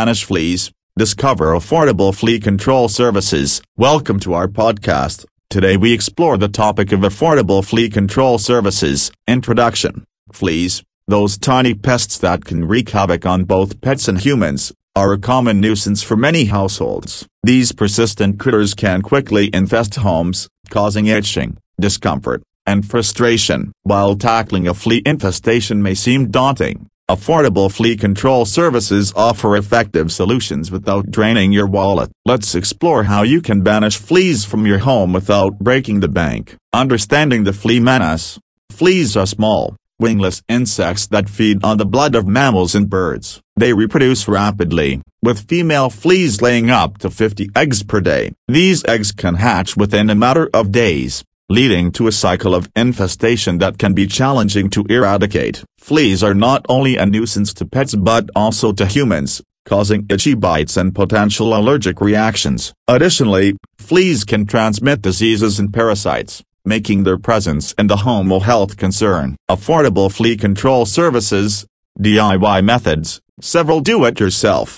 banish fleas. Discover affordable flea control services. Welcome to our podcast. Today we explore the topic of affordable flea control services. Introduction. Fleas, those tiny pests that can wreak havoc on both pets and humans, are a common nuisance for many households. These persistent critters can quickly infest homes, causing itching, discomfort, and frustration. While tackling a flea infestation may seem daunting, affordable flea control services offer effective solutions without draining your wallet. Let's explore how you can banish fleas from your home without breaking the bank. Understanding the flea menace. Fleas are small, wingless insects that feed on the blood of mammals and birds. They reproduce rapidly, with female fleas laying up to 50 eggs per day. These eggs can hatch within a matter of days, leading to a cycle of infestation that can be challenging to eradicate. Fleas are not only a nuisance to pets but also to humans, causing itchy bites and potential allergic reactions. Additionally, fleas can transmit diseases and parasites, making their presence in the home a health concern. Affordable flea control services. DIY methods. Several do-it-yourself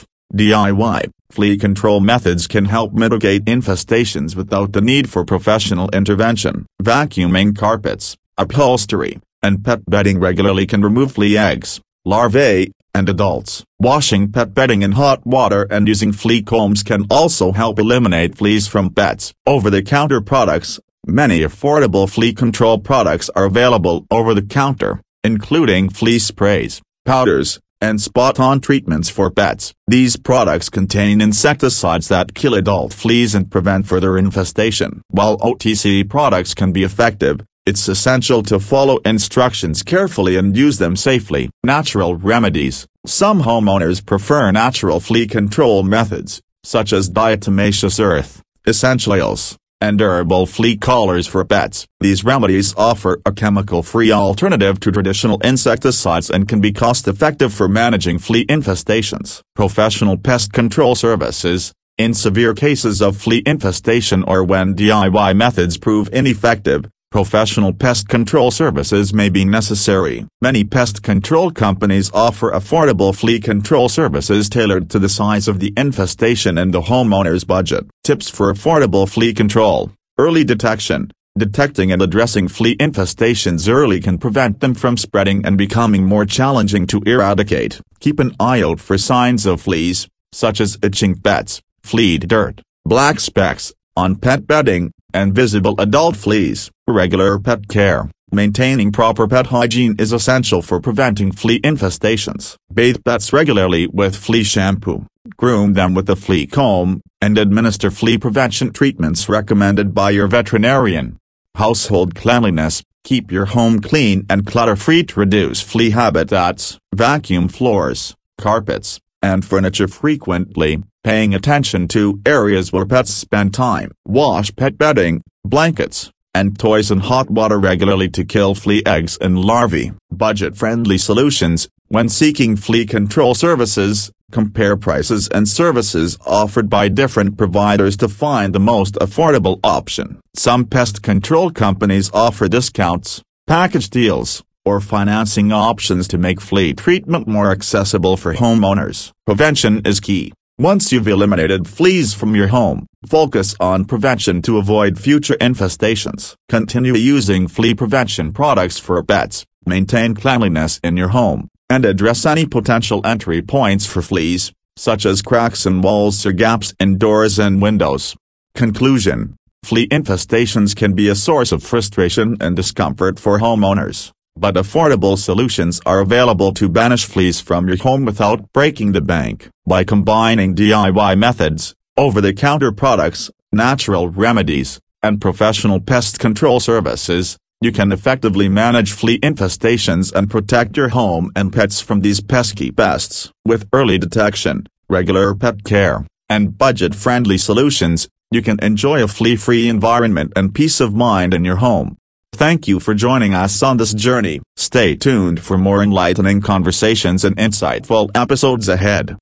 DIY flea control methods can help mitigate infestations without the need for professional intervention. Vacuuming carpets, upholstery, and pet bedding regularly can remove flea eggs, larvae, and adults. Washing pet bedding in hot water and using flea combs can also help eliminate fleas from pets. Over-the-counter products. Many affordable flea control products are available over the counter, including flea sprays, powders, and spot-on treatments for pets. These products contain insecticides that kill adult fleas and prevent further infestation. While OTC products can be effective, it's essential to follow instructions carefully and use them safely. Natural remedies. Some homeowners prefer natural flea control methods, such as diatomaceous earth, essential oils, and herbal flea collars for pets. These remedies offer a chemical-free alternative to traditional insecticides and can be cost-effective for managing flea infestations. Professional pest control services. In severe cases of flea infestation or when DIY methods prove ineffective, professional pest control services may be necessary. Many pest control companies offer affordable flea control services tailored to the size of the infestation and the homeowner's budget. Tips for affordable flea control. Early detection. Detecting and addressing flea infestations early can prevent them from spreading and becoming more challenging to eradicate. Keep an eye out for signs of fleas, such as itching pets, flea dirt, black specks on pet bedding, and visible adult fleas. Regular pet care. Maintaining proper pet hygiene is essential for preventing flea infestations. Bathe pets regularly with flea shampoo, groom them with a flea comb, and administer flea prevention treatments recommended by your veterinarian. Household cleanliness. Keep your home clean and clutter-free to reduce flea habitats. Vacuum floors, carpets, and furniture frequently, paying attention to areas where pets spend time. Wash pet bedding, blankets, and toys in hot water regularly to kill flea eggs and larvae. Budget-friendly solutions. When seeking flea control services, compare prices and services offered by different providers to find the most affordable option. Some pest control companies offer discounts, package deals, or financing options to make flea treatment more accessible for homeowners. Prevention is key. Once you've eliminated fleas from your home, focus on prevention to avoid future infestations. Continue using flea prevention products for pets, maintain cleanliness in your home, and address any potential entry points for fleas, such as cracks in walls or gaps in doors and windows. Conclusion. Flea infestations can be a source of frustration and discomfort for homeowners, but affordable solutions are available to banish fleas from your home without breaking the bank. By combining DIY methods, over-the-counter products, natural remedies, and professional pest control services, you can effectively manage flea infestations and protect your home and pets from these pesky pests. With early detection, regular pet care, and budget-friendly solutions, you can enjoy a flea-free environment and peace of mind in your home. Thank you for joining us on this journey. Stay tuned for more enlightening conversations and insightful episodes ahead.